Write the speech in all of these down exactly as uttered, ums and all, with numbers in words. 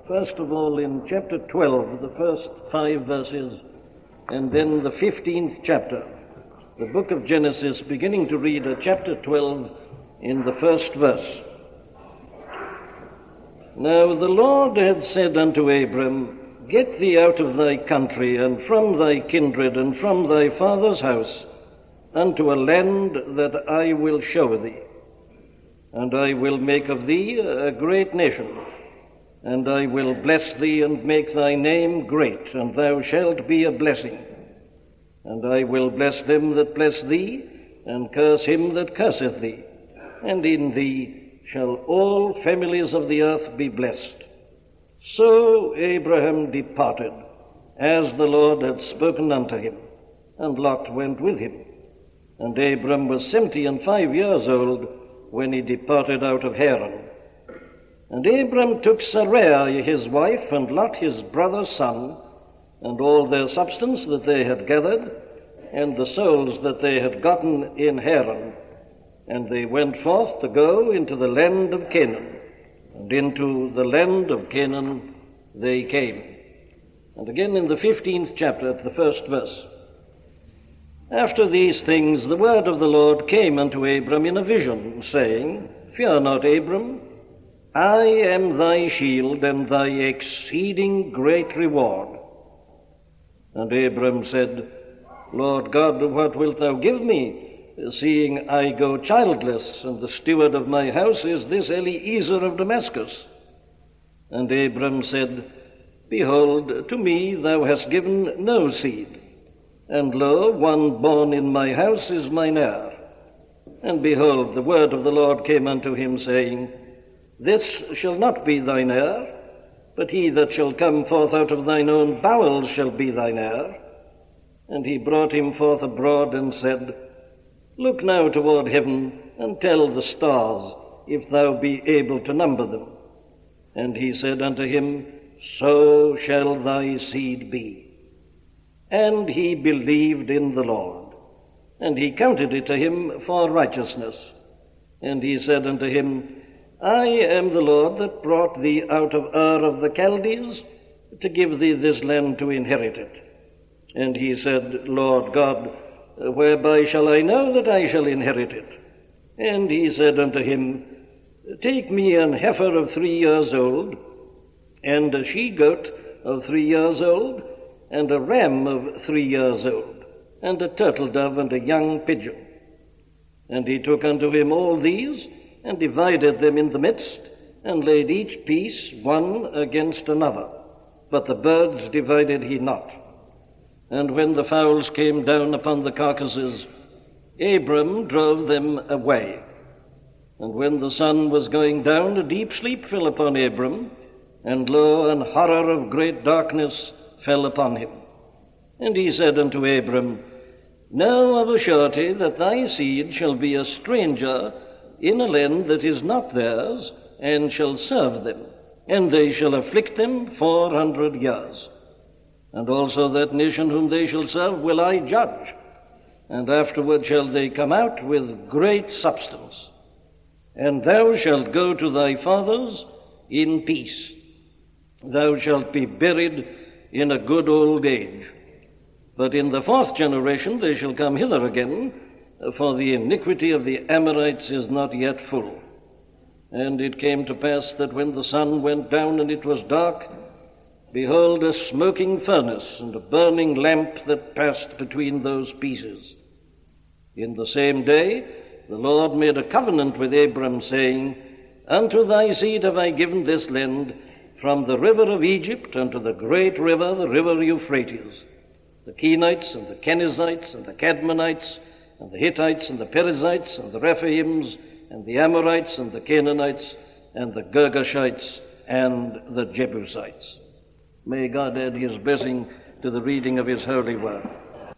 First of all, in chapter twelve, the first five verses, and then the fifteenth chapter. The book of Genesis, beginning to read at chapter twelve in the first verse. Now the Lord had said unto Abram, Get thee out of thy country, and from thy kindred, and from thy father's house, unto a land that I will show thee. And I will make of thee a great nation, and I will bless thee, and make thy name great, and thou shalt be a blessing. And I will bless them that bless thee, and curse him that curseth thee. And in thee shall all families of the earth be blessed. So Abraham departed, as the Lord had spoken unto him, and Lot went with him. And Abram was seventy and five years old when he departed out of Haran. And Abram took Sarai his wife, and Lot his brother's son, and all their substance that they had gathered, and the souls that they had gotten in Haran. And they went forth to go into the land of Canaan, and into the land of Canaan they came. And again in the fifteenth chapter, at the first verse. After these things the word of the Lord came unto Abram in a vision, saying, Fear not, Abram, I am thy shield and thy exceeding great reward. And Abram said, Lord God, what wilt thou give me, seeing I go childless, and the steward of my house is this Eliezer of Damascus? And Abram said, Behold, to me thou hast given no seed, and lo, one born in my house is mine heir. And behold, the word of the Lord came unto him, saying, This shall not be thine heir, but he that shall come forth out of thine own bowels shall be thine heir. And he brought him forth abroad, and said, Look now toward heaven, and tell the stars, if thou be able to number them. And he said unto him, So shall thy seed be. And he believed in the Lord, and he counted it to him for righteousness. And he said unto him, I am the Lord that brought thee out of Ur of the Chaldees, to give thee this land to inherit it. And he said, Lord God, whereby shall I know that I shall inherit it? And he said unto him, Take me an heifer of three years old, and a she-goat of three years old, and a ram of three years old, and a turtle-dove, and a young pigeon. And he took unto him all these, and divided them in the midst, and laid each piece one against another. But the birds divided he not. And when the fowls came down upon the carcasses, Abram drove them away. And when the sun was going down, a deep sleep fell upon Abram, and lo, an horror of great darkness fell upon him. And he said unto Abram, Know of a surety that thy seed shall be a stranger in a land that is not theirs, and shall serve them, and they shall afflict them four hundred years. And also that nation whom they shall serve will I judge, and afterward shall they come out with great substance. And thou shalt go to thy fathers in peace. Thou shalt be buried in a good old age. But in the fourth generation they shall come hither again, for the iniquity of the Amorites is not yet full. And it came to pass that when the sun went down and it was dark, behold, a smoking furnace and a burning lamp that passed between those pieces. In the same day the Lord made a covenant with Abram, saying, Unto thy seed have I given this land, from the river of Egypt unto the great river, the river Euphrates, the Kenites and the Kenizzites and the Cadmonites and the Hittites and the Perizzites and the Rephaims and the Amorites and the Canaanites and the Girgashites and the Jebusites. May God add his blessing to the reading of his holy word.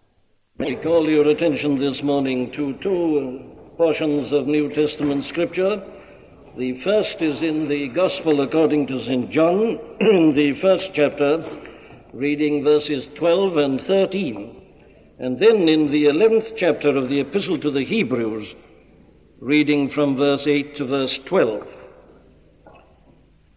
I call your attention this morning to two portions of New Testament scripture. The first is in the Gospel according to Saint John, in the first chapter, reading verses twelve and thirteen, and then in the eleventh chapter of the Epistle to the Hebrews, reading from verse eight to verse twelve.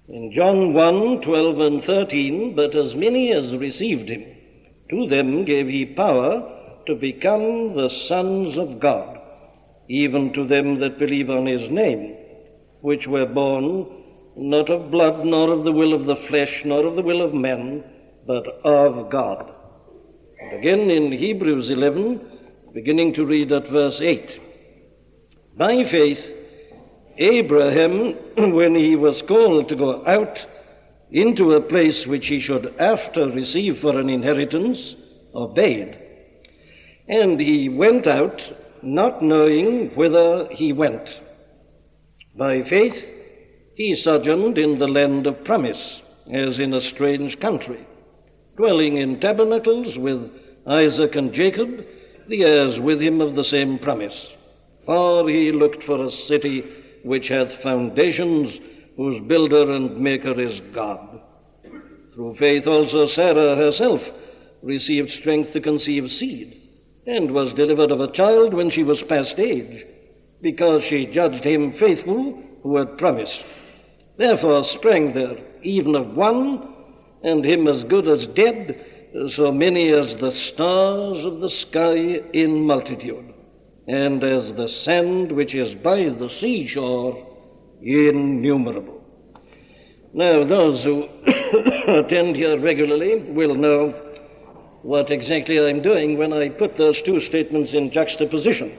In John one, twelve and thirteen, but as many as received him, to them gave he power to become the sons of God, even to them that believe on his name, which were born not of blood, nor of the will of the flesh, nor of the will of men, but of God. And again in Hebrews eleven, beginning to read at verse eight. By faith, Abraham, when he was called to go out into a place which he should after receive for an inheritance, obeyed. And he went out, not knowing whither he went. By faith, he sojourned in the land of promise, as in a strange country, dwelling in tabernacles with Isaac and Jacob, the heirs with him of the same promise. For he looked for a city which hath foundations, whose builder and maker is God. Through faith also Sarah herself received strength to conceive seed, and was delivered of a child when she was past age, because she judged him faithful who had promised. Therefore sprang there even of one, and him as good as dead, so many as the stars of the sky in multitude, and as the sand which is by the seashore innumerable. Now, those who attend here regularly will know what exactly I'm doing when I put those two statements in juxtaposition.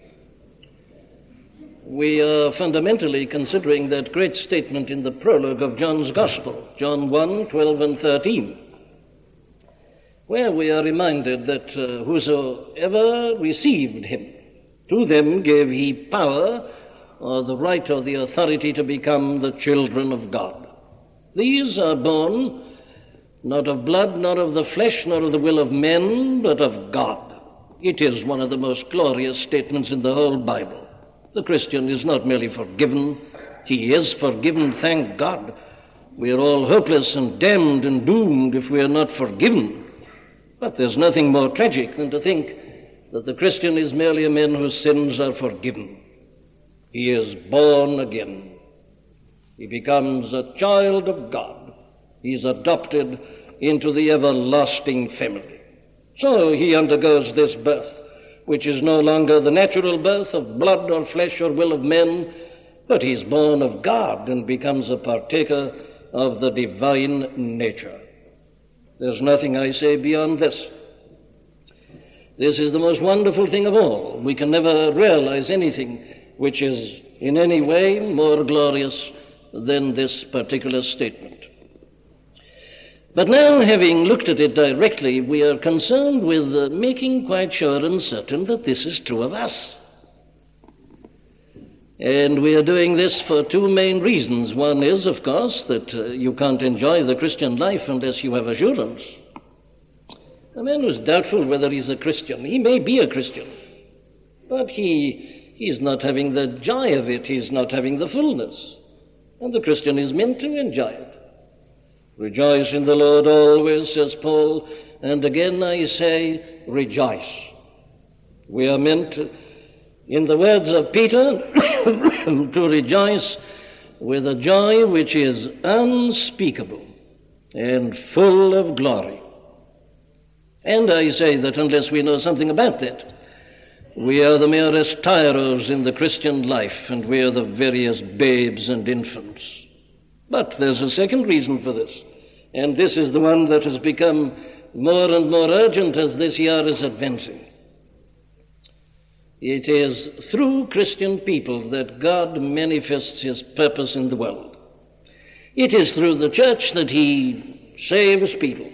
We are fundamentally considering that great statement in the prologue of John's Gospel, John one, twelve and thirteen, where we are reminded that uh, whosoever received him, to them gave he power, or the right or the authority to become the children of God. These are born not of blood, nor of the flesh, nor of the will of men, but of God. It is one of the most glorious statements in the whole Bible. The Christian is not merely forgiven, he is forgiven, thank God. We are all hopeless and damned and doomed if we are not forgiven. But there's nothing more tragic than to think that the Christian is merely a man whose sins are forgiven. He is born again. He becomes a child of God. He is adopted into the everlasting family. So he undergoes this birth, which is no longer the natural birth of blood or flesh or will of men, but he is born of God and becomes a partaker of the divine nature. There's nothing, I say, beyond this. This is the most wonderful thing of all. We can never realize anything which is in any way more glorious than this particular statement. But now, having looked at it directly, we are concerned with uh, making quite sure and certain that this is true of us. And we are doing this for two main reasons. One is, of course, that uh, you can't enjoy the Christian life unless you have assurance. A man who's doubtful whether he's a Christian, he may be a Christian, but he he's not having the joy of it, he's not having the fullness. And the Christian is meant to enjoy it. Rejoice in the Lord always, says Paul, and again I say, rejoice. We are meant to, in the words of Peter, to rejoice with a joy which is unspeakable and full of glory. And I say that unless we know something about that, we are the merest tyros in the Christian life, and we are the veriest babes and infants. But there's a second reason for this, and this is the one that has become more and more urgent as this year is advancing. It is through Christian people that God manifests his purpose in the world. It is through the church that he saves people.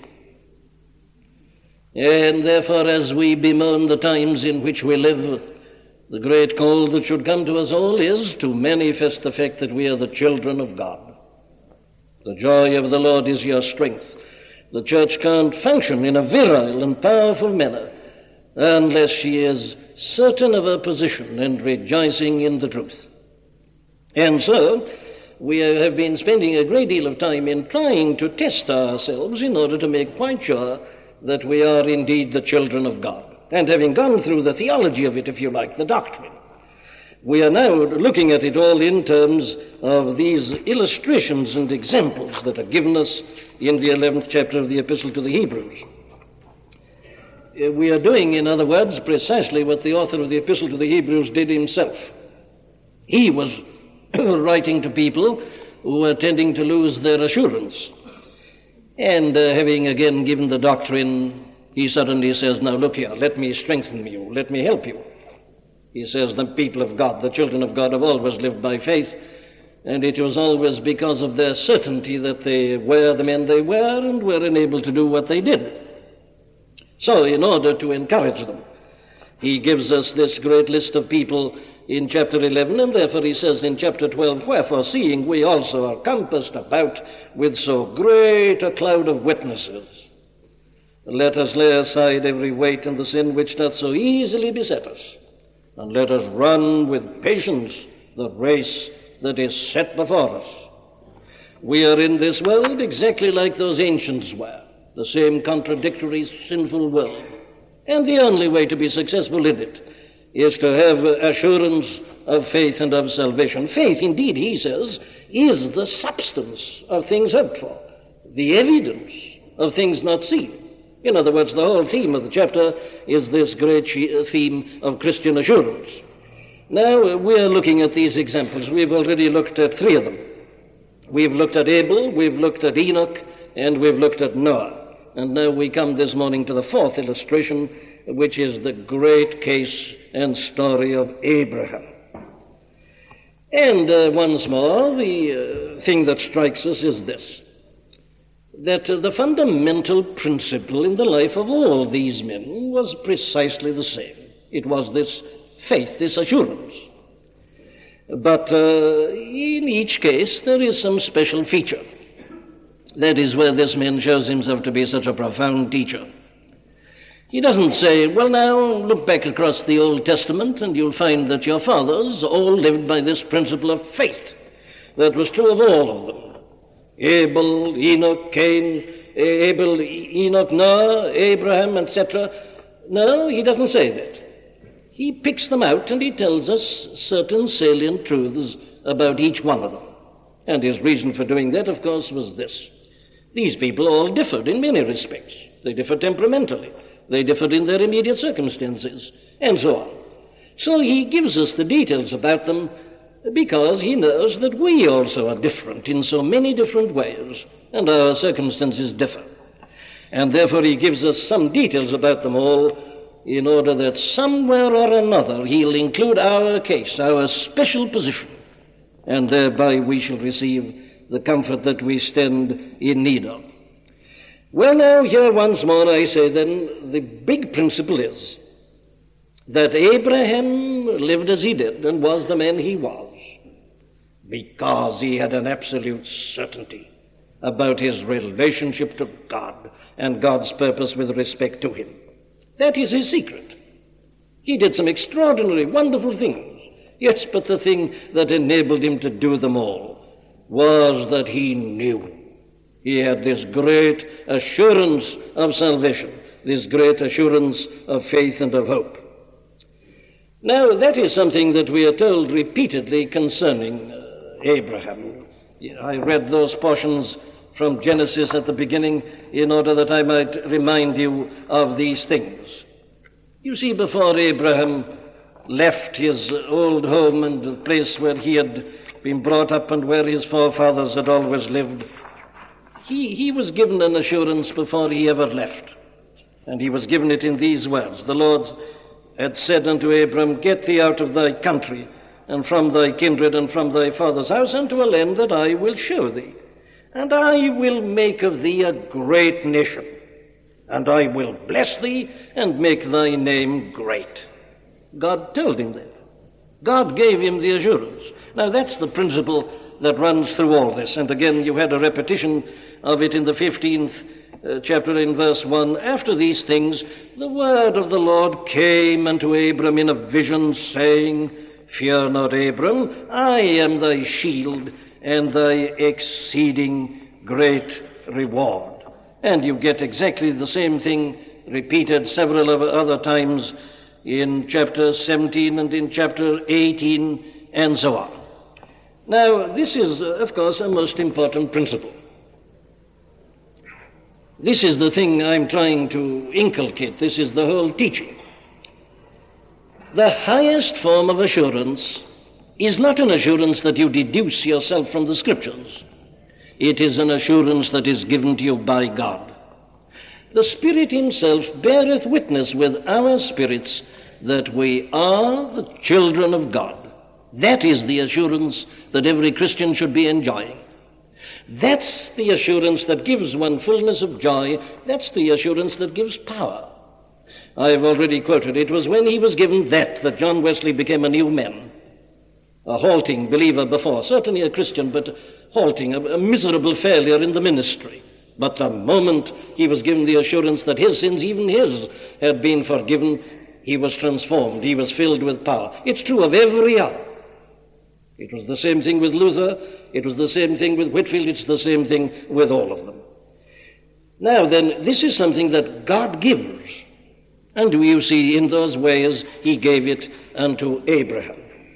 And therefore, as we bemoan the times in which we live, the great call that should come to us all is to manifest the fact that we are the children of God. The joy of the Lord is your strength. The church can't function in a virile and powerful manner unless she is certain of her position and rejoicing in the truth. And so, we have been spending a great deal of time in trying to test ourselves in order to make quite sure that we are indeed the children of God. And having gone through the theology of it, if you like, the doctrine, We are now looking at it all in terms of these illustrations and examples that are given us in the eleventh chapter of the Epistle to the Hebrews. We are doing, in other words, precisely what the author of the Epistle to the Hebrews did himself. He was writing to people who were tending to lose their assurance. And uh, having again given the doctrine, he suddenly says, now look here, let me strengthen you, let me help you. He says the people of God, the children of God, have always lived by faith, and it was always because of their certainty that they were the men they were and were enabled to do what they did. So in order to encourage them, he gives us this great list of people in chapter eleven, and therefore he says in chapter twelve, wherefore seeing we also are compassed about with so great a cloud of witnesses, let us lay aside every weight and the sin which doth so easily beset us, and let us run with patience the race that is set before us. We are in this world exactly like those ancients were, the same contradictory, sinful world. And the only way to be successful in it is to have assurance of faith and of salvation. Faith, indeed, he says, is the substance of things hoped for, the evidence of things not seen. In other words, the whole theme of the chapter is this great theme of Christian assurance. Now, we're looking at these examples. We've already looked at three of them. We've looked at Abel, we've looked at Enoch, and we've looked at Noah. And now we come this morning to the fourth illustration, which is the great case and story of Abraham. And uh, once more, the uh, thing that strikes us is this, that uh, the fundamental principle in the life of all these men was precisely the same. It was this faith, this assurance. But uh, in each case, there is some special feature. That is where this man shows himself to be such a profound teacher. He doesn't say, well, now, look back across the Old Testament and you'll find that your fathers all lived by this principle of faith. That was true of all of them. Abel, Enoch, Cain, Abel, Enoch, Noah, Abraham, et cetera. No, he doesn't say that. He picks them out and he tells us certain salient truths about each one of them. And his reason for doing that, of course, was this. These people all differed in many respects. They differed temperamentally. They differed in their immediate circumstances, and so on. So he gives us the details about them because he knows that we also are different in so many different ways, and our circumstances differ. And therefore he gives us some details about them all in order that somewhere or another he'll include our case, our special position, and thereby we shall receive the comfort that we stand in need of. Well, now, here once more I say then, the big principle is that Abraham lived as he did and was the man he was because he had an absolute certainty about his relationship to God and God's purpose with respect to him. That is his secret. He did some extraordinary, wonderful things. Yes, but the thing that enabled him to do them all was that he knew. He had this great assurance of salvation, this great assurance of faith and of hope. Now, that is something that we are told repeatedly concerning uh, Abraham. I read those portions from Genesis at the beginning in order that I might remind you of these things. You see, before Abraham left his old home and the place where he had been brought up and where his forefathers had always lived, he, he was given an assurance before he ever left. And he was given it in these words. The Lord had said unto Abram, get thee out of thy country, and from thy kindred, and from thy father's house, unto a land that I will show thee. And I will make of thee a great nation, and I will bless thee, and make thy name great. God told him that. God gave him the assurance. Now that's the principle that runs through all this. And again, you had a repetition of it in the fifteenth uh, chapter in verse one. After these things, the word of the Lord came unto Abram in a vision, saying, fear not, Abram, I am thy shield and thy exceeding great reward. And you get exactly the same thing repeated several other times in chapter seventeen and in chapter eighteen, and so on. Now, this is, uh, of course, a most important principle. This is the thing I'm trying to inculcate. This is the whole teaching. The highest form of assurance is not an assurance that you deduce yourself from the Scriptures. It is an assurance that is given to you by God. The Spirit himself beareth witness with our spirits that we are the children of God. That is the assurance that every Christian should be enjoying. That's the assurance that gives one fullness of joy. That's the assurance that gives power. I've already quoted, it was when he was given that that John Wesley became a new man. A halting believer before, certainly a Christian, but halting, a, a miserable failure in the ministry. But the moment he was given the assurance that his sins, even his, had been forgiven, he was transformed. He was filled with power. It's true of every other. It was the same thing with Luther. It was the same thing with Whitefield. It's the same thing with all of them. Now then, this is something that God gives. And you see, in those ways, he gave it unto Abraham.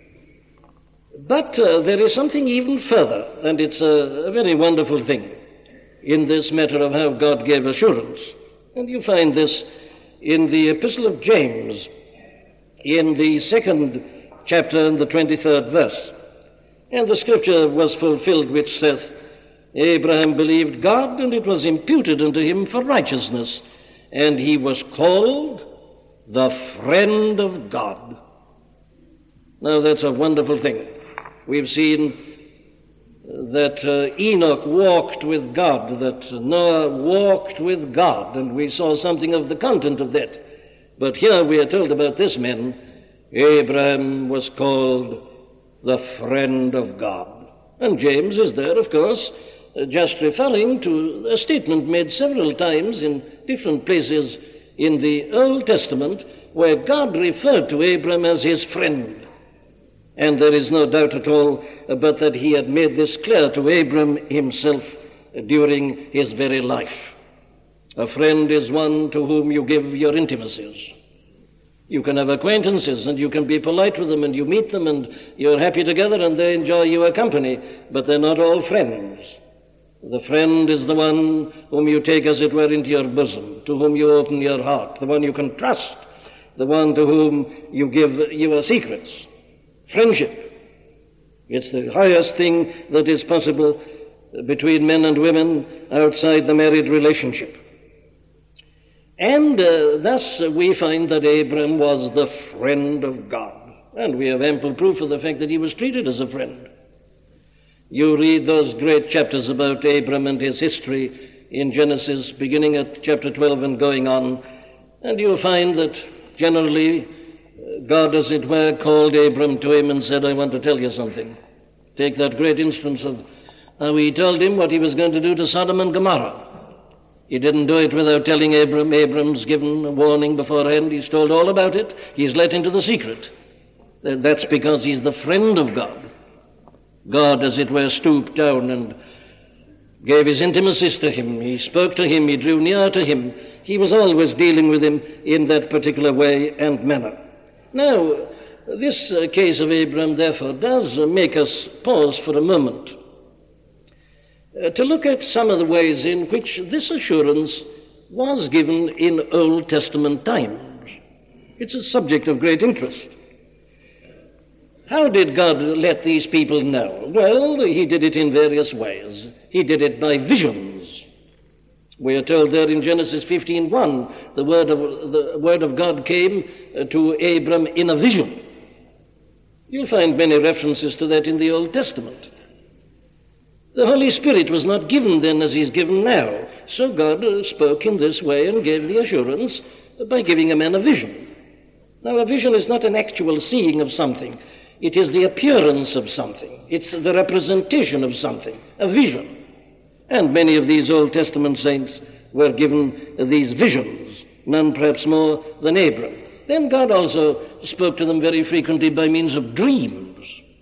But uh, there is something even further, and it's a, a very wonderful thing in this matter of how God gave assurance. And you find this in the Epistle of James, in the second chapter and the twenty-third verse. And the scripture was fulfilled which saith, Abraham believed God, and it was imputed unto him for righteousness, and he was called the friend of God. Now that's a wonderful thing. We've seen that uh, Enoch walked with God, that Noah walked with God, and we saw something of the content of that. But here we are told about this man, Abraham was called the friend of God. And James is there, of course, uh, just referring to a statement made several times in different places in the Old Testament where God referred to Abraham as his friend. And there is no doubt at all but that he had made this clear to Abraham himself during his very life. A friend is one to whom you give your intimacies. You can have acquaintances and you can be polite with them and you meet them and you're happy together and they enjoy your company, but they're not all friends. The friend is the one whom you take, as it were, into your bosom, to whom you open your heart, the one you can trust, the one to whom you give your secrets. Friendship. It's the highest thing that is possible between men and women outside the married relationship. And uh, thus uh, we find that Abram was the friend of God. And we have ample proof of the fact that he was treated as a friend. You read those great chapters about Abram and his history in Genesis, beginning at chapter twelve and going on, and you'll find that generally God, as it were, called Abram to him and said, I want to tell you something. Take that great instance of how he told him what he was going to do to Sodom and Gomorrah. He didn't do it without telling Abram. Abram's given a warning beforehand. He's told all about it. He's let into the secret. That's because he's the friend of God. God, as it were, stooped down and gave his intimacies to him. He spoke to him. He drew near to him. He was always dealing with him in that particular way and manner. Now, this uh, case of Abram, therefore, does uh, make us pause for a moment uh, to look at some of the ways in which this assurance was given in Old Testament times. It's a subject of great interest. How did God let these people know? Well, he did it in various ways. He did it by visions. We are told there in Genesis fifteen one, the word of, the word of God came uh, to Abram in a vision. You'll find many references to that in the Old Testament. The Holy Spirit was not given then as he's given now. So God uh, spoke in this way and gave the assurance by giving a man a vision. Now, a vision is not an actual seeing of something. It is the appearance of something. It's the representation of something, a vision. And many of these Old Testament saints were given these visions, none perhaps more than Abram. Then God also spoke to them very frequently by means of dreams.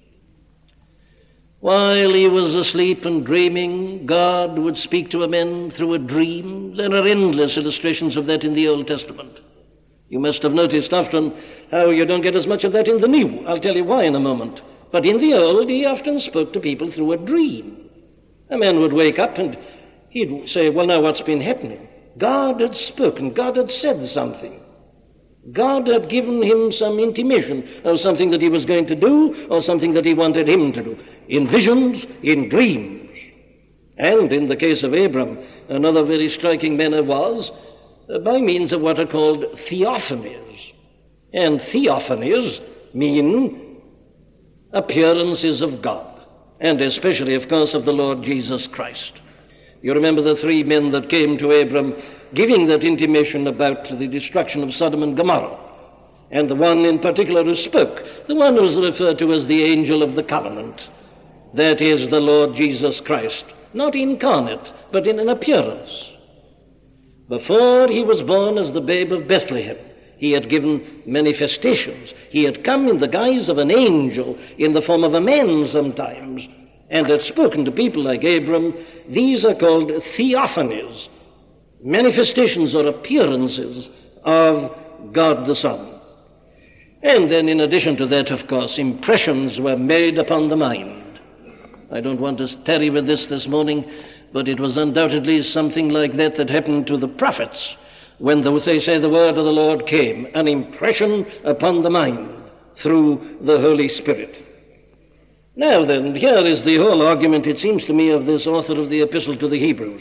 While he was asleep and dreaming, God would speak to a man through a dream. There are endless illustrations of that in the Old Testament. You must have noticed often how you don't get as much of that in the New. I'll tell you why in a moment. But in the Old, he often spoke to people through a dream. A man would wake up and he'd say, well, now what's been happening? God had spoken. God had said something. God had given him some intimation of something that he was going to do or something that he wanted him to do. In visions, in dreams. And in the case of Abram, another very striking manner was uh, by means of what are called theophanies. And theophanies mean appearances of God. And especially, of course, of the Lord Jesus Christ. You remember the three men that came to Abram giving that intimation about the destruction of Sodom and Gomorrah. And the one in particular who spoke, the one who was referred to as the angel of the covenant. That is the Lord Jesus Christ, not incarnate, but in an appearance. Before he was born as the babe of Bethlehem, he had given manifestations. He had come in the guise of an angel, in the form of a man sometimes, and had spoken to people like Abram. These are called theophanies, manifestations or appearances of God the Son. And then in addition to that, of course, impressions were made upon the mind. I don't want to tarry with this this morning, but it was undoubtedly something like that that happened to the prophets when the, they say the word of the Lord came, an impression upon the mind through the Holy Spirit. Now then, here is the whole argument, it seems to me, of this author of the Epistle to the Hebrews.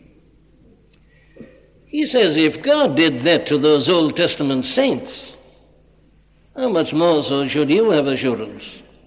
He says, if God did that to those Old Testament saints, how much more so should you have assurance?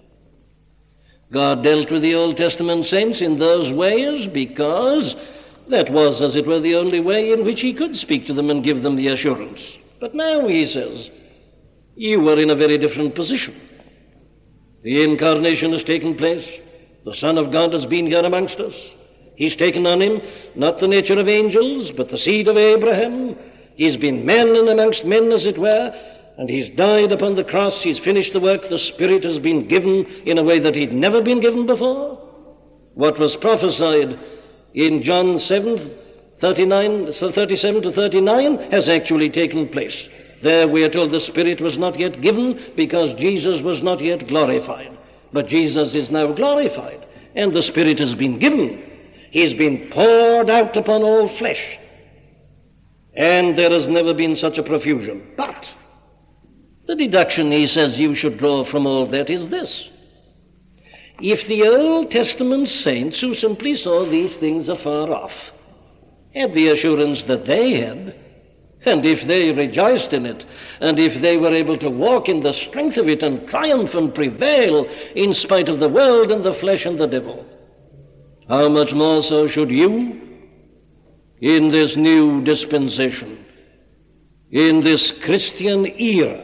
God dealt with the Old Testament saints in those ways because that was, as it were, the only way in which he could speak to them and give them the assurance. But now, he says, you are in a very different position. The incarnation has taken place. The Son of God has been here amongst us. He's taken on him not the nature of angels, but the seed of Abraham. He's been man and amongst men, as it were, and he's died upon the cross. He's finished the work. The Spirit has been given in a way that he'd never been given before. What was prophesied in John seven, thirty-nine, thirty-seven to thirty-nine has actually taken place. There we are told the Spirit was not yet given because Jesus was not yet glorified. But Jesus is now glorified, and the Spirit has been given. He's been poured out upon all flesh. And there has never been such a profusion. But the deduction, he says, you should draw from all that is this. If the Old Testament saints who simply saw these things afar off had the assurance that they had, and if they rejoiced in it, and if they were able to walk in the strength of it and triumph and prevail in spite of the world and the flesh and the devil, how much more so should you in this new dispensation, in this Christian era,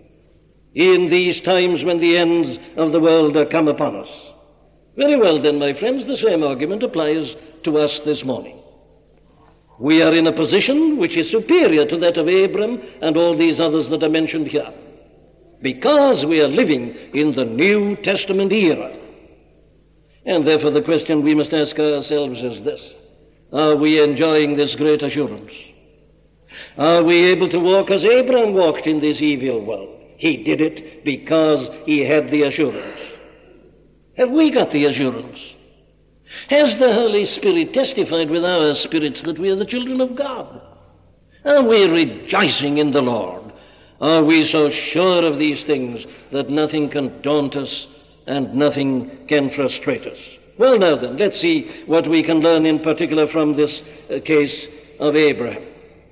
in these times when the ends of the world are come upon us. Very well then, my friends, the same argument applies to us this morning. We are in a position which is superior to that of Abram and all these others that are mentioned here, because we are living in the New Testament era. And therefore the question we must ask ourselves is this: are we enjoying this great assurance? Are we able to walk as Abraham walked in this evil world? He did it because he had the assurance. Have we got the assurance? Has the Holy Spirit testified with our spirits that we are the children of God? Are we rejoicing in the Lord? Are we so sure of these things that nothing can daunt us and nothing can frustrate us? Well, now then, let's see what we can learn in particular from this uh, case of Abraham.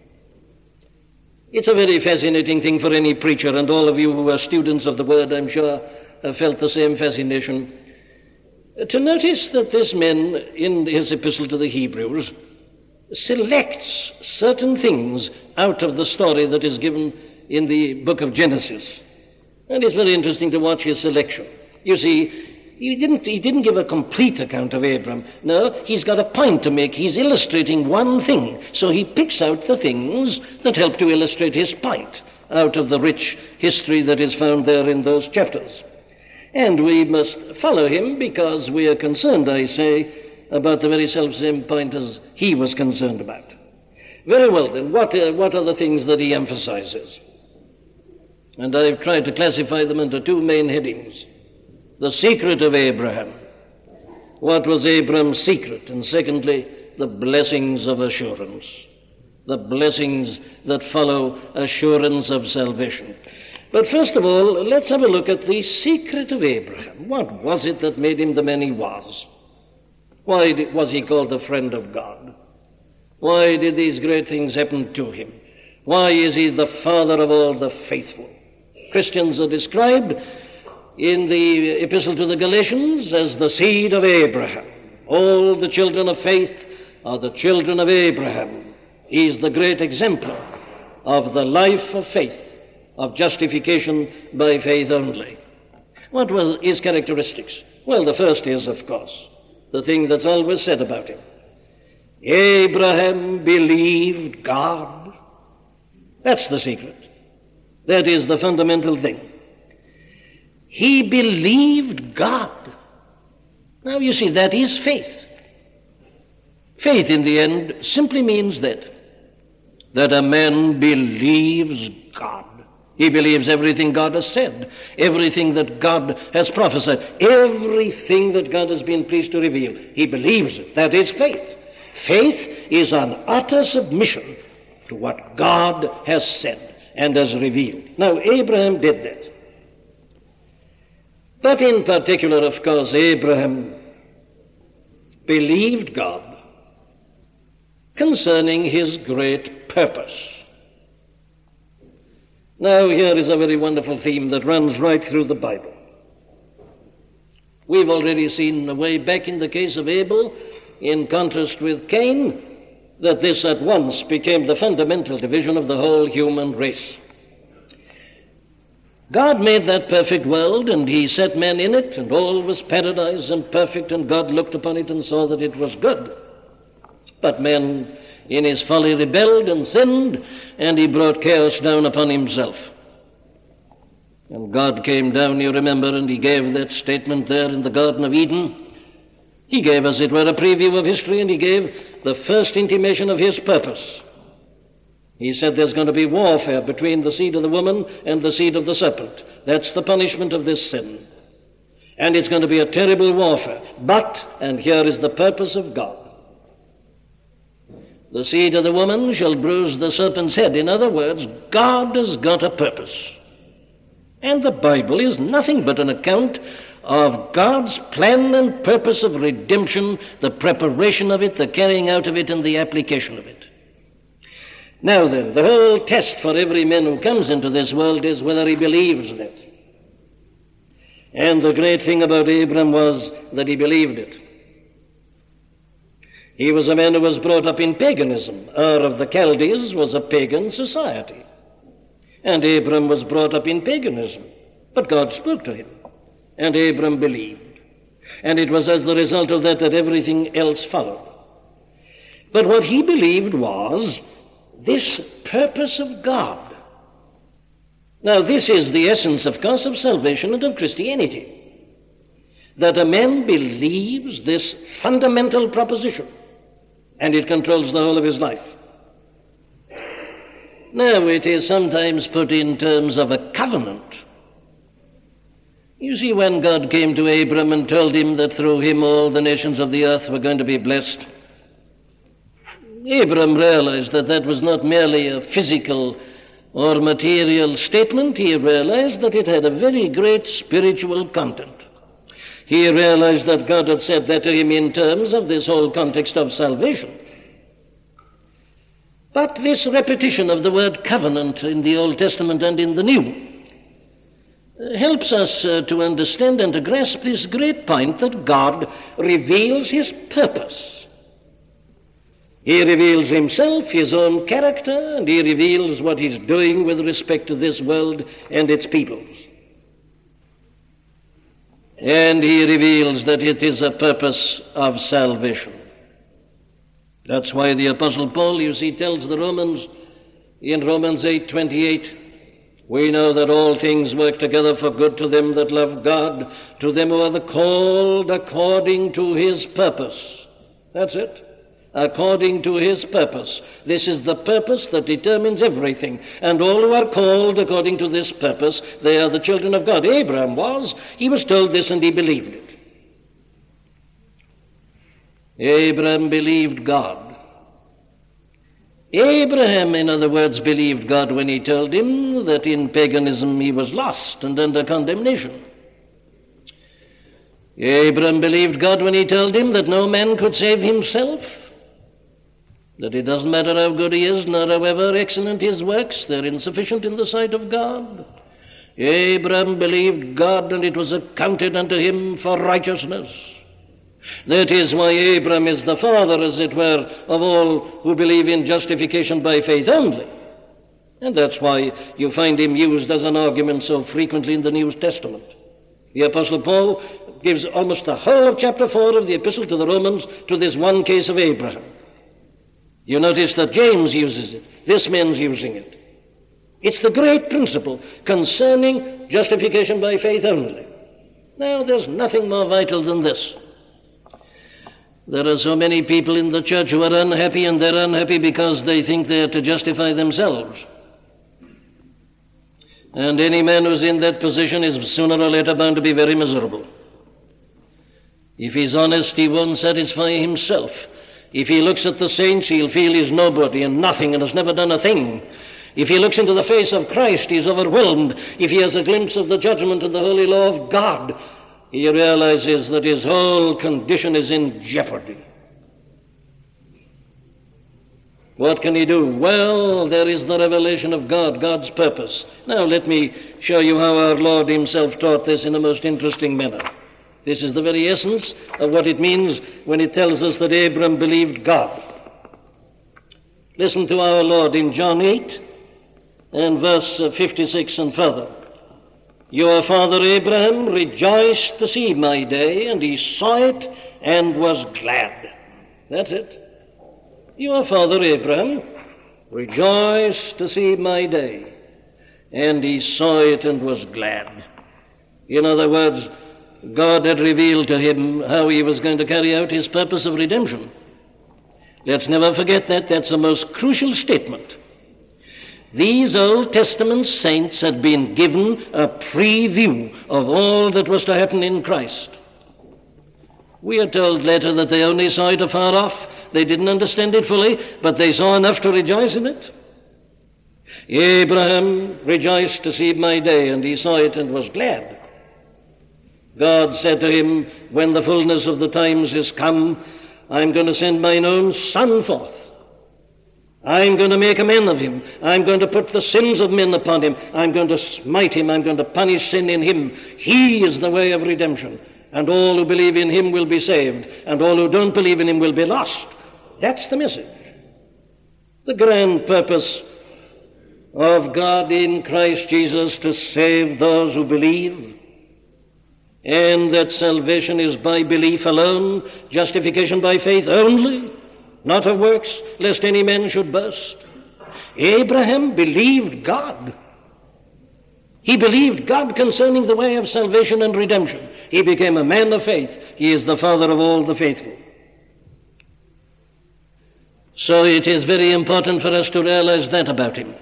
It's a very fascinating thing for any preacher, and all of you who are students of the Word, I'm sure, have felt the same fascination, to notice that this man, in his epistle to the Hebrews, selects certain things out of the story that is given in the book of Genesis. And it's very interesting to watch his selection. You see, he didn't, he didn't give a complete account of Abram. No, he's got a point to make. He's illustrating one thing. So he picks out the things that help to illustrate his point out of the rich history that is found there in those chapters. And we must follow him because we are concerned, I say, about the very self-same point as he was concerned about. Very well, then, what, uh, what are the things that he emphasizes? And I've tried to classify them into two main headings. The secret of Abraham. What was Abraham's secret? And secondly, the blessings of assurance. The blessings that follow assurance of salvation. But first of all, let's have a look at the secret of Abraham. What was it that made him the man he was? Why was he called the friend of God? Why did these great things happen to him? Why is he the father of all the faithful? Christians are described in the epistle to the Galatians as the seed of Abraham. All the children of faith are the children of Abraham. He is the great exemplar of the life of faith, of justification by faith only. What were his characteristics? Well, the first is, of course, the thing that's always said about him. Abraham believed God. That's the secret. That is the fundamental thing. He believed God. Now, you see, that is faith. Faith, in the end, simply means that, that a man believes God. He believes everything God has said, everything that God has prophesied, everything that God has been pleased to reveal. He believes it. That is faith. Faith is an utter submission to what God has said and has revealed. Now, Abraham did that. But in particular, of course, Abraham believed God concerning his great purpose. Now, here is a very wonderful theme that runs right through the Bible. We've already seen way back in the case of Abel, in contrast with Cain, that this at once became the fundamental division of the whole human race. God made that perfect world, and he set men in it, and all was paradise and perfect, and God looked upon it and saw that it was good. But man, in his folly, rebelled and sinned, and he brought chaos down upon himself. And God came down, you remember, and he gave that statement there in the Garden of Eden. He gave, as it were, a preview of history, and he gave the first intimation of his purpose. He said there's going to be warfare between the seed of the woman and the seed of the serpent. That's the punishment of this sin. And it's going to be a terrible warfare. But, and here is the purpose of God, the seed of the woman shall bruise the serpent's head. In other words, God has got a purpose. And the Bible is nothing but an account of God's plan and purpose of redemption, the preparation of it, the carrying out of it, and the application of it. Now then, the whole test for every man who comes into this world is whether he believes that. And the great thing about Abram was that he believed it. He was a man who was brought up in paganism. Ur of the Chaldees was a pagan society. And Abram was brought up in paganism. But God spoke to him. And Abram believed. And it was as the result of that that everything else followed. But what he believed was this purpose of God. Now, this is the essence, of course, of salvation and of Christianity. That a man believes this fundamental proposition, and it controls the whole of his life. Now, it is sometimes put in terms of a covenant. You see, when God came to Abram and told him that through him all the nations of the earth were going to be blessed, Abram realized that that was not merely a physical or material statement. He realized that it had a very great spiritual content. He realized that God had said that to him in terms of this whole context of salvation. But this repetition of the word covenant in the Old Testament and in the New helps us uh, to understand and to grasp this great point that God reveals his purpose. He reveals himself, his own character, and he reveals what he's doing with respect to this world and its peoples. And he reveals that it is a purpose of salvation. That's why the Apostle Paul, you see, tells the Romans in Romans eight twenty-eight, we know that all things work together for good to them that love God, to them who are the called according to his purpose. That's it. according to his purpose. This is the purpose that determines everything. And all who are called according to this purpose, they are the children of God. Abraham was. He was told this and he believed it. Abraham believed God. Abraham, in other words, believed God when he told him that in paganism he was lost and under condemnation. Abraham believed God when he told him that no man could save himself, that it doesn't matter how good he is, nor however excellent his works, they're insufficient in the sight of God. Abraham believed God, and it was accounted unto him for righteousness. That is why Abraham is the father, as it were, of all who believe in justification by faith only. And that's why you find him used as an argument so frequently in the New Testament. The Apostle Paul gives almost the whole of chapter four of the Epistle to the Romans to this one case of Abraham. You notice that James uses it. This man's using it. It's the great principle concerning justification by faith only. Now, there's nothing more vital than this. There are so many people in the church who are unhappy, and they're unhappy because they think they are to justify themselves. And any man who's in that position is sooner or later bound to be very miserable. If he's honest, he won't satisfy himself. If he looks at the saints, he'll feel he's nobody and nothing and has never done a thing. If he looks into the face of Christ, he's overwhelmed. If he has a glimpse of the judgment and the holy law of God, he realizes that his whole condition is in jeopardy. What can he do? Well, there is the revelation of God, God's purpose. Now let me show you how our Lord himself taught this in a most interesting manner. This is the very essence of what it means when it tells us that Abram believed God. Listen to our Lord in John eight and verse fifty-six and further. Your father Abraham rejoiced to see my day, and he saw it and was glad. That's it. Your father Abraham rejoiced to see my day, and he saw it and was glad. In other words, God had revealed to him how he was going to carry out his purpose of redemption. Let's never forget that. That's a most crucial statement. These Old Testament saints had been given a preview of all that was to happen in Christ. We are told later that they only saw it afar off. They didn't understand it fully, but they saw enough to rejoice in it. Abraham rejoiced to see my day, and he saw it and was glad. God said to him, when the fullness of the times is come, I'm going to send mine own son forth. I'm going to make a man of him. I'm going to put the sins of men upon him. I'm going to smite him. I'm going to punish sin in him. He is the way of redemption. And all who believe in him will be saved. And all who don't believe in him will be lost. That's the message. The grand purpose of God in Christ Jesus to save those who believe. And that salvation is by belief alone, justification by faith only, not of works, lest any man should boast. Abraham believed God. He believed God concerning the way of salvation and redemption. He became a man of faith. He is the father of all the faithful. So it is very important for us to realize that about him.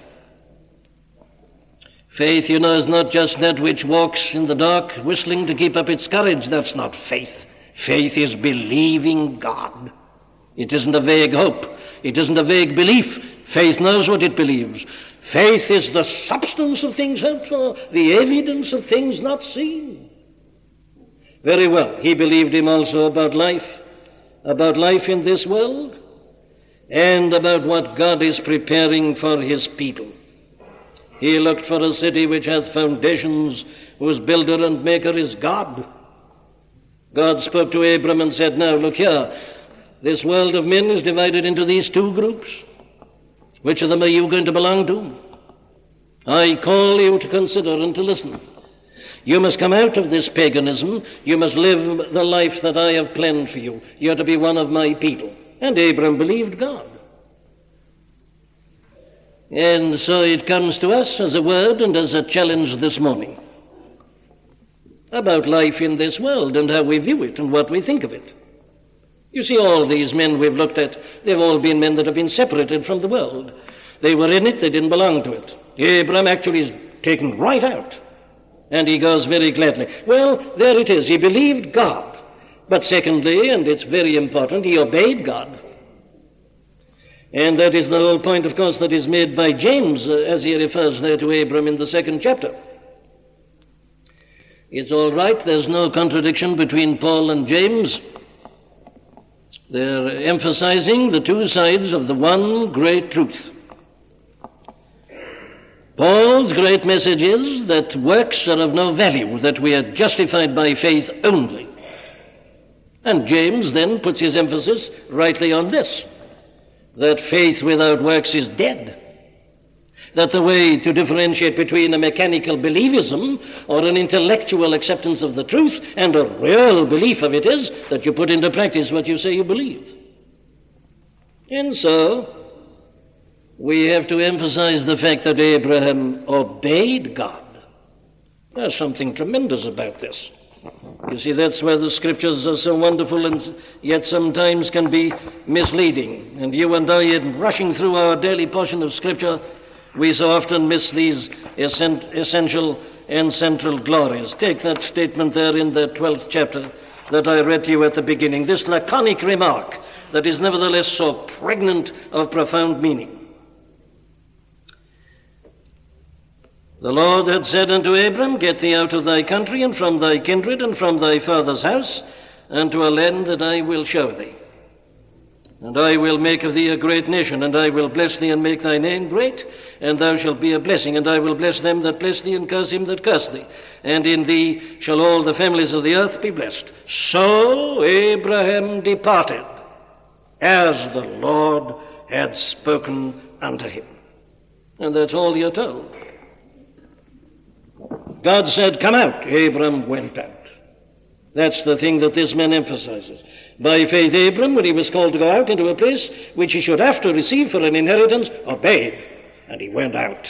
Faith, you know, is not just that which walks in the dark, whistling to keep up its courage. That's not faith. Faith is believing God. It isn't a vague hope. It isn't a vague belief. Faith knows what it believes. Faith is the substance of things hoped for, the evidence of things not seen. Very well. He believed him also about life, about life in this world, and about what God is preparing for his people. He looked for a city which hath foundations, whose builder and maker is God. God spoke to Abram and said, now look here, this world of men is divided into these two groups. Which of them are you going to belong to? I call you to consider and to listen. You must come out of this paganism. You must live the life that I have planned for you. You're to be one of my people. And Abram believed God. And so it comes to us as a word and as a challenge this morning about life in this world and how we view it and what we think of it. You see, all these men we've looked at, they've all been men that have been separated from the world. They were in it, they didn't belong to it. Abraham actually is taken right out, and he goes very gladly. Well, there it is. He believed God. But secondly, and it's very important, he obeyed God. And that is the whole point, of course, that is made by James uh, as he refers there to Abraham in the second chapter. It's all right, there's no contradiction between Paul and James. They're emphasizing the two sides of the one great truth. Paul's great message is that works are of no value, that we are justified by faith only. And James then puts his emphasis rightly on this, that faith without works is dead. That the way to differentiate between a mechanical believism or an intellectual acceptance of the truth and a real belief of it is that you put into practice what you say you believe. And so, we have to emphasize the fact that Abraham obeyed God. There's something tremendous about this. You see, that's where the scriptures are so wonderful and yet sometimes can be misleading. And you and I, in rushing through our daily portion of scripture, we so often miss these essential and central glories. Take that statement there in the twelfth chapter that I read to you at the beginning, this laconic remark that is nevertheless so pregnant of profound meaning. The Lord had said unto Abram, Get thee out of thy country, and from thy kindred, and from thy father's house, unto a land that I will show thee. And I will make of thee a great nation, and I will bless thee and make thy name great, and thou shalt be a blessing, and I will bless them that bless thee, and curse him that curse thee. And in thee shall all the families of the earth be blessed. So Abraham departed, as the Lord had spoken unto him. And that's all you're told. God said, Come out. Abram went out. That's the thing that this man emphasizes. By faith, Abram, when he was called to go out into a place which he should after receive for an inheritance, obeyed, and he went out,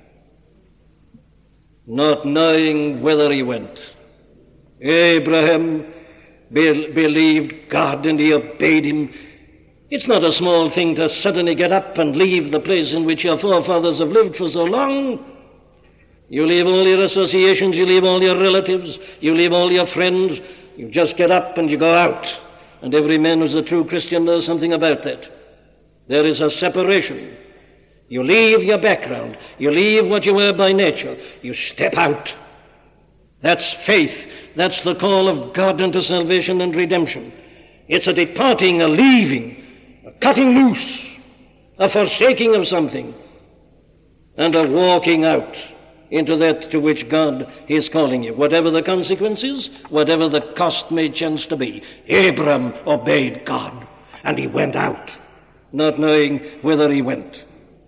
not knowing whither he went. Abraham be- believed God, and he obeyed him. It's not a small thing to suddenly get up and leave the place in which your forefathers have lived for so long. You leave all your associations, you leave all your relatives, you leave all your friends. You just get up and you go out. And every man who's a true Christian knows something about that. There is a separation. You leave your background. You leave what you were by nature. You step out. That's faith. That's the call of God unto salvation and redemption. It's a departing, a leaving, a cutting loose, a forsaking of something, and a walking out into that to which God is calling you. Whatever the consequences, whatever the cost may chance to be, Abram obeyed God, and he went out, not knowing whither he went.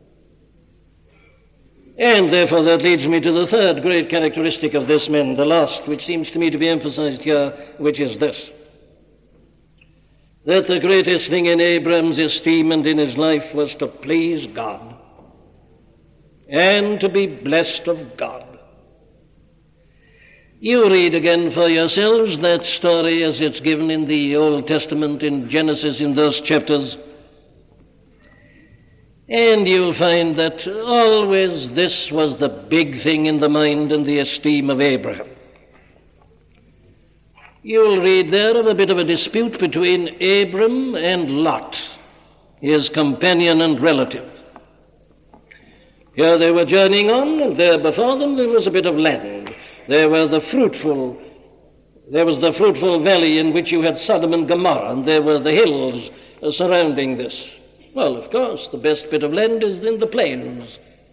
And therefore that leads me to the third great characteristic of this man, the last, which seems to me to be emphasized here, which is this: that the greatest thing in Abram's esteem and in his life was to please God and to be blessed of God. You read again for yourselves that story as it's given in the Old Testament in Genesis in those chapters, and you'll find that always this was the big thing in the mind and the esteem of Abraham. You'll read there of a bit of a dispute between Abram and Lot, his companion and relative. Here they were journeying on, and there before them there was a bit of land. There were the fruitful, there was the fruitful valley in which you had Sodom and Gomorrah, and there were the hills uh, surrounding this. Well, of course, the best bit of land is in the plains.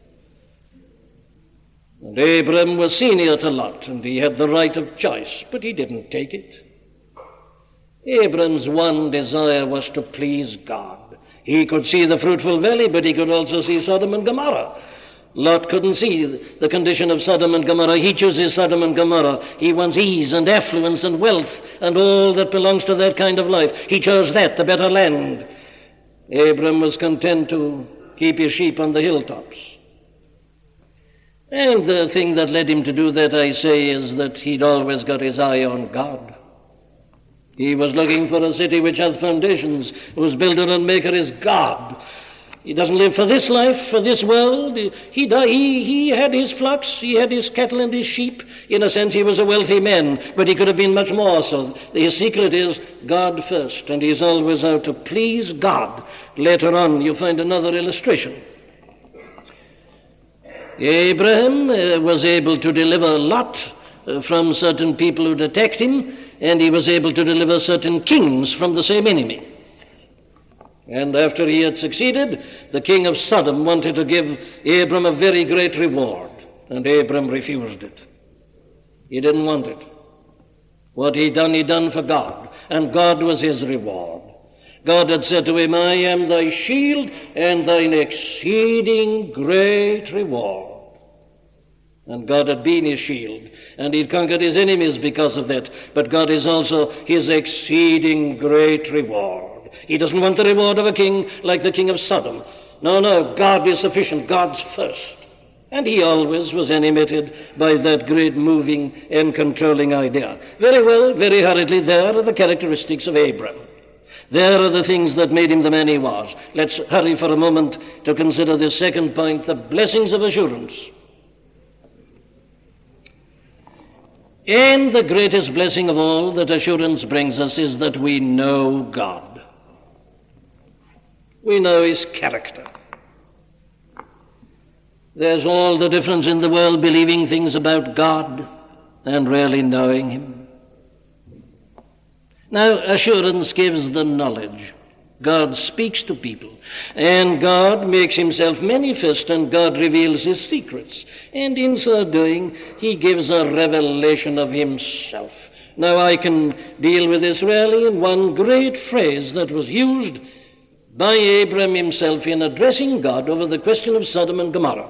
And Abram was senior to Lot, and he had the right of choice, but he didn't take it. Abram's one desire was to please God. He could see the fruitful valley, but he could also see Sodom and Gomorrah. Lot couldn't see the condition of Sodom and Gomorrah. He chooses Sodom and Gomorrah. He wants ease and affluence and wealth and all that belongs to that kind of life. He chose that, the better land. Abram was content to keep his sheep on the hilltops. And the thing that led him to do that, I say, is that he'd always got his eye on God. He was looking for a city which hath foundations, whose builder and maker is God. He doesn't live for this life, for this world. He, he, he had his flocks, he had his cattle and his sheep. In a sense, he was a wealthy man, but he could have been much more so. His secret is God first, and he's always out to please God. Later on, you find another illustration. Abraham uh, was able to deliver Lot uh, from certain people who'd attacked him, and he was able to deliver certain kings from the same enemy. And after he had succeeded, the king of Sodom wanted to give Abram a very great reward, and Abram refused it. He didn't want it. What he done, he done for God, and God was his reward. God had said to him, I am thy shield and thine exceeding great reward. And God had been his shield, and he'd conquered his enemies because of that. But God is also his exceeding great reward. He doesn't want the reward of a king like the king of Sodom. No, no, God is sufficient. God's first. And he always was animated by that great moving and controlling idea. Very well, very hurriedly, there are the characteristics of Abram. There are the things that made him the man he was. Let's hurry for a moment to consider the second point, the blessings of assurance. And the greatest blessing of all that assurance brings us is that we know God. We know his character. There's all the difference in the world believing things about God and really knowing him. Now, assurance gives the knowledge. God speaks to people, and God makes himself manifest, and God reveals his secrets. And in so doing, he gives a revelation of himself. Now, I can deal with this really in one great phrase that was used by Abram himself in addressing God over the question of Sodom and Gomorrah.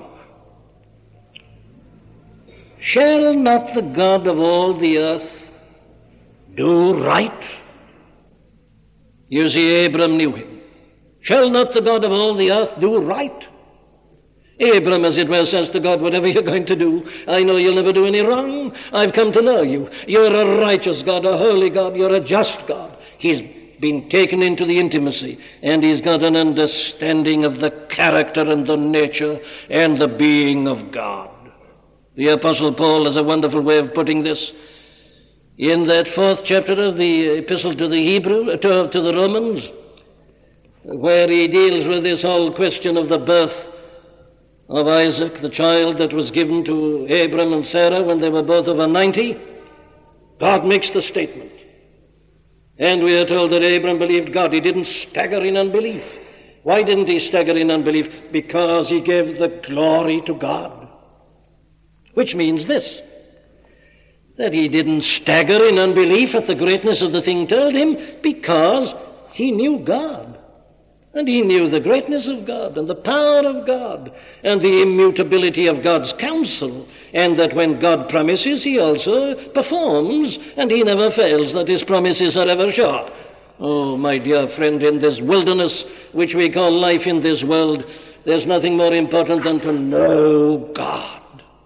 Shall not the God of all the earth do right? You see, Abram knew him. Shall not the God of all the earth do right? Abram, as it were, says to God, whatever you're going to do, I know you'll never do any wrong. I've come to know you. You're a righteous God, a holy God. You're a just God. He's been taken into the intimacy, and he's got an understanding of the character and the nature and the being of God. The Apostle Paul has a wonderful way of putting this in that fourth chapter of the epistle to the Hebrew, to, to the Romans, where he deals with this whole question of the birth of Isaac, the child that was given to Abram and Sarah when they were both over ninety. God makes the statement. And we are told that Abram believed God. He didn't stagger in unbelief. Why didn't he stagger in unbelief? Because he gave the glory to God. Which means this, that he didn't stagger in unbelief at the greatness of the thing told him because he knew God. And he knew the greatness of God and the power of God and the immutability of God's counsel, and that when God promises, he also performs, and he never fails, that his promises are ever sure. Oh, my dear friend, in this wilderness which we call life in this world, there's nothing more important than to know God,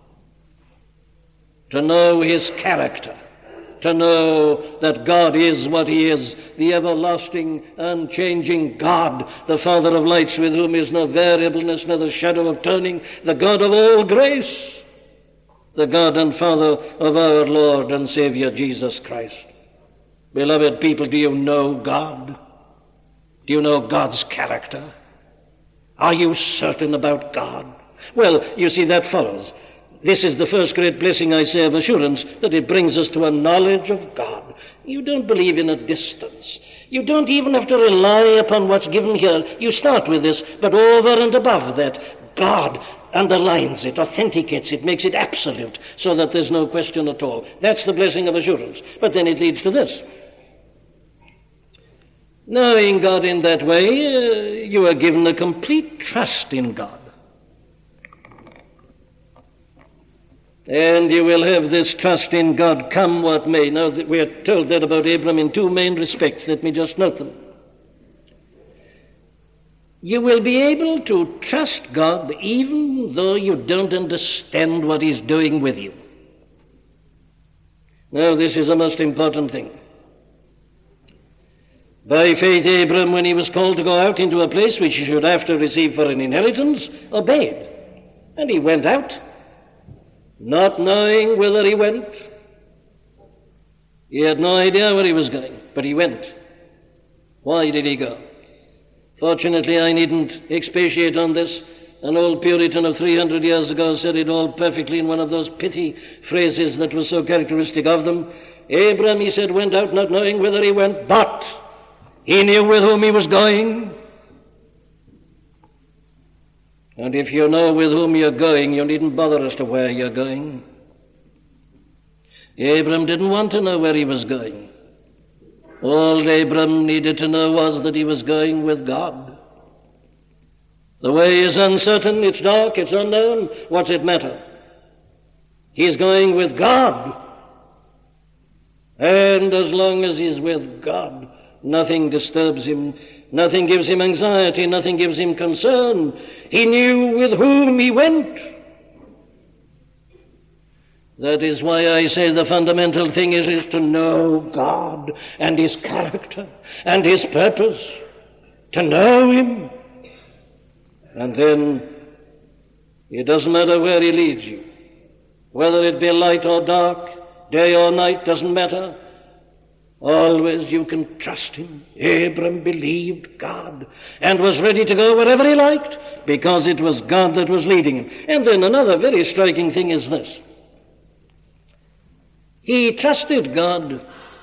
to know his character, to know that God is what he is, the everlasting, unchanging God, the Father of lights, with whom is no variableness, no the shadow of turning, the God of all grace, the God and Father of our Lord and Savior Jesus Christ. Beloved people, do you know God? Do you know God's character? Are you certain about God? Well, you see, that follows. This is the first great blessing, I say, of assurance, that it brings us to a knowledge of God. You don't believe in a distance. You don't even have to rely upon what's given here. You start with this, but over and above that, God underlines it, authenticates it, makes it absolute, so that there's no question at all. That's the blessing of assurance. But then it leads to this. Knowing God in that way, uh, you are given a complete trust in God. And you will have this trust in God come what may. Now, we are told that about Abram in two main respects. Let me just note them. You will be able to trust God even though you don't understand what he's doing with you. Now, this is a most important thing. By faith, Abram, when he was called to go out into a place which he should after receive for an inheritance, obeyed. And he went out, not knowing whither he went. He had no idea where he was going, but he went. Why did he go? Fortunately, I needn't expatiate on this. An old Puritan of three hundred years ago said it all perfectly in one of those pithy phrases that was so characteristic of them. Abram, he said, went out not knowing whither he went, but he knew with whom he was going. And if you know with whom you're going, you needn't bother as to where you're going. Abram didn't want to know where he was going. All Abram needed to know was that he was going with God. The way is uncertain, it's dark, it's unknown. What's it matter? He's going with God. And as long as he's with God, nothing disturbs him, nothing gives him anxiety, nothing gives him concern. He knew with whom he went. That is why I say the fundamental thing is, is to know God and his character and his purpose, to know him. And then it doesn't matter where he leads you, whether it be light or dark, day or night, doesn't matter. Always you can trust him. Abram believed God and was ready to go wherever he liked because it was God that was leading him. And then another very striking thing is this. He trusted God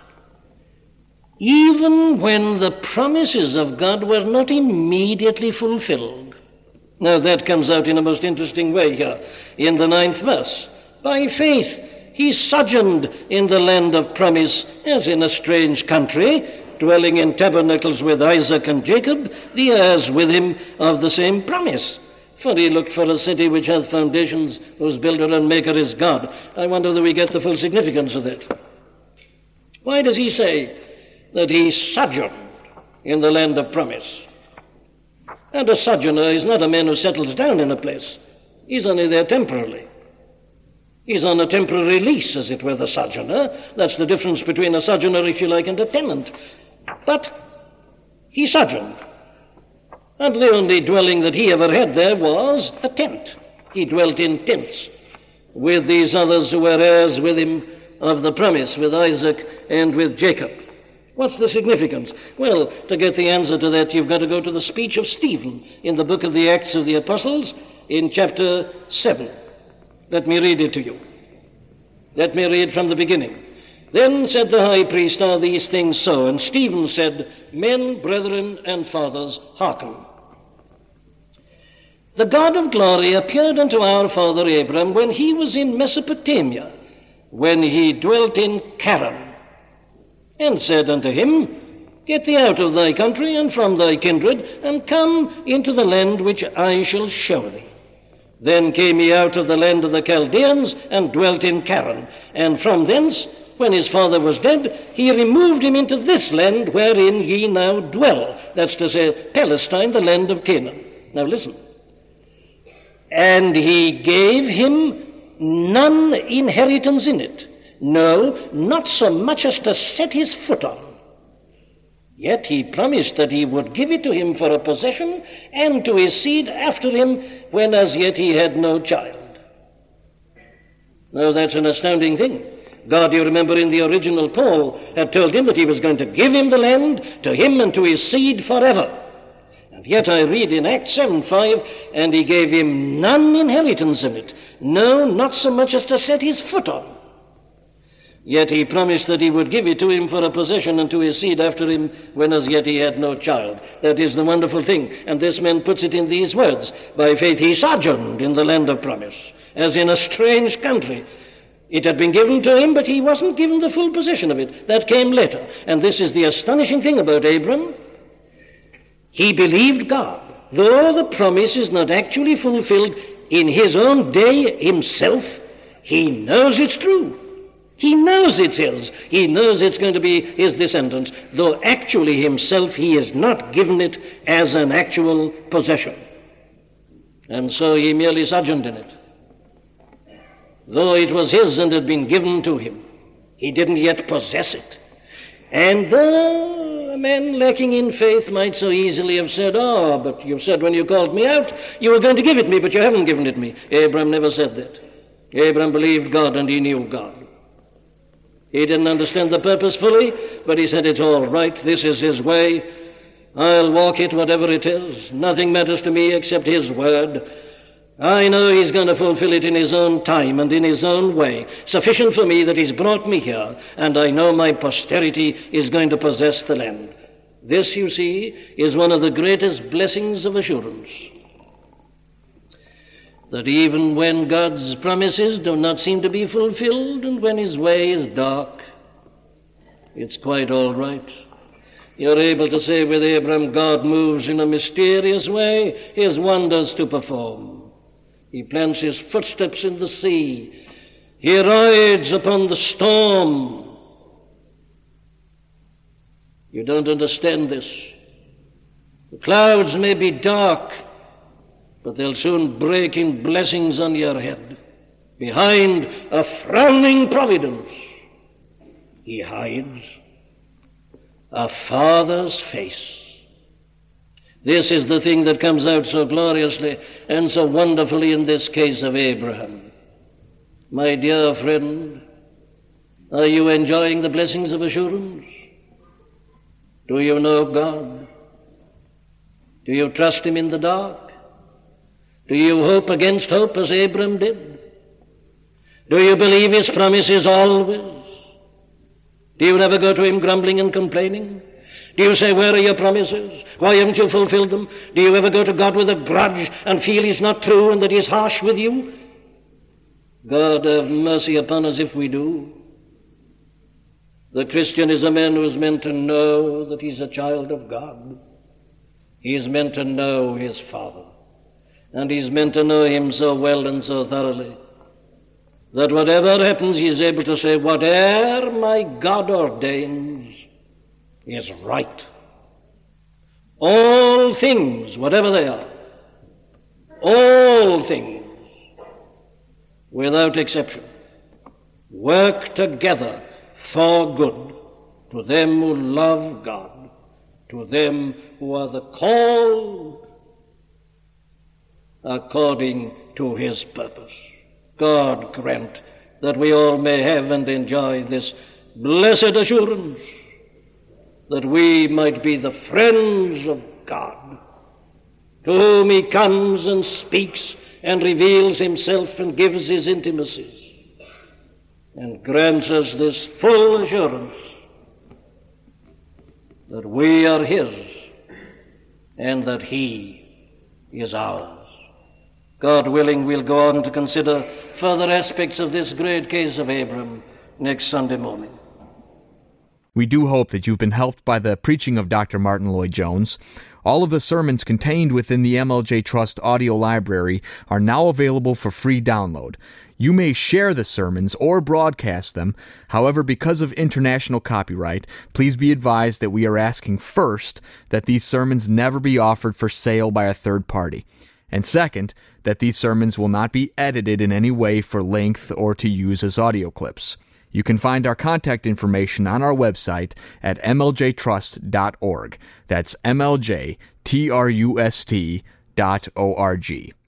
even when the promises of God were not immediately fulfilled. Now that comes out in a most interesting way here in the ninth verse. By faith he sojourned in the land of promise as in a strange country, dwelling in tabernacles with Isaac and Jacob, the heirs with him of the same promise. For he looked for a city which hath foundations, whose builder and maker is God. I wonder whether we get the full significance of that. Why does he say that he sojourned in the land of promise? And a sojourner is not a man who settles down in a place. He's only there temporarily. He's on a temporary lease, as it were, the sojourner. That's the difference between a sojourner, if you like, and a tenant. But he sojourned. And the only dwelling that he ever had there was a tent. He dwelt in tents with these others who were heirs with him of the promise, with Isaac and with Jacob. What's the significance? Well, to get the answer to that, you've got to go to the speech of Stephen in the book of the Acts of the Apostles in chapter seven. Let me read it to you. Let me read from the beginning. Then said the high priest, are these things so? And Stephen said, men, brethren, and fathers, hearken. The God of glory appeared unto our father Abram when he was in Mesopotamia, when he dwelt in Charan, and said unto him, get thee out of thy country and from thy kindred, and come into the land which I shall show thee. Then came he out of the land of the Chaldeans, and dwelt in Charan, and from thence, when his father was dead, he removed him into this land wherein ye now dwell. That's to say, Palestine, the land of Canaan. Now listen. And he gave him none inheritance in it. No, not so much as to set his foot on. Yet he promised that he would give it to him for a possession, and to his seed after him, when as yet he had no child. Now that's an astounding thing. God, you remember in the original Paul, had told him that he was going to give him the land, to him and to his seed forever. And yet I read in Acts seven five, and he gave him none inheritance in it. No, not so much as to set his foot on. Yet he promised that he would give it to him for a possession and to his seed after him, when as yet he had no child. That is the wonderful thing. And this man puts it in these words. By faith he sojourned in the land of promise, as in a strange country. It had been given to him, but he wasn't given the full possession of it. That came later. And this is the astonishing thing about Abram. He believed God, though the promise is not actually fulfilled in his own day himself. He knows it's true. He knows it's his. He knows it's going to be his descendants, though actually himself he is not given it as an actual possession. And so he merely sojourned in it. Though it was his and had been given to him, he didn't yet possess it. And though men lacking in faith might so easily have said, "Oh, but you said when you called me out, you were going to give it me, but you haven't given it me." Abraham never said that. Abraham believed God and he knew God. He didn't understand the purpose fully, but he said, "It's all right. This is his way. I'll walk it, whatever it is. Nothing matters to me except his word. I know he's going to fulfill it in his own time and in his own way. Sufficient for me that he's brought me here, and I know my posterity is going to possess the land." This, you see, is one of the greatest blessings of assurance. That even when God's promises do not seem to be fulfilled, and when his way is dark, it's quite all right. You're able to say with Abraham, God moves in a mysterious way, his wonders to perform. He plants his footsteps in the sea. He rides upon the storm. You don't understand this. The clouds may be dark, but they'll soon break in blessings on your head. Behind a frowning providence, he hides a father's face. This is the thing that comes out so gloriously and so wonderfully in this case of Abraham. My dear friend, are you enjoying the blessings of assurance? Do you know God? Do you trust him in the dark? Do you hope against hope as Abraham did? Do you believe his promises always? Do you never go to him grumbling and complaining? Do you say, "Where are your promises? Why haven't you fulfilled them?" Do you ever go to God with a grudge and feel he's not true and that he's harsh with you? God have mercy upon us if we do. The Christian is a man who is meant to know that he's a child of God. He is meant to know his Father. And he's meant to know him so well and so thoroughly that whatever happens, he is able to say, "Whatever my God ordains is right." All things, whatever they are, all things, without exception, work together for good to them who love God, to them who are the called according to his purpose. God grant that we all may have and enjoy this blessed assurance that we might be the friends of God, to whom he comes and speaks and reveals himself and gives his intimacies, and grants us this full assurance that we are his and that he is ours. God willing, we'll go on to consider further aspects of this great case of Abram next Sunday morning. We do hope that you've been helped by the preaching of Doctor Martyn Lloyd-Jones. All of the sermons contained within the M L J Trust audio library are now available for free download. You may share the sermons or broadcast them. However, because of international copyright, please be advised that we are asking first that these sermons never be offered for sale by a third party. And second, that these sermons will not be edited in any way for length or to use as audio clips. You can find our contact information on our website at m l j trust dot org. That's M L J T R U S T dot O R G.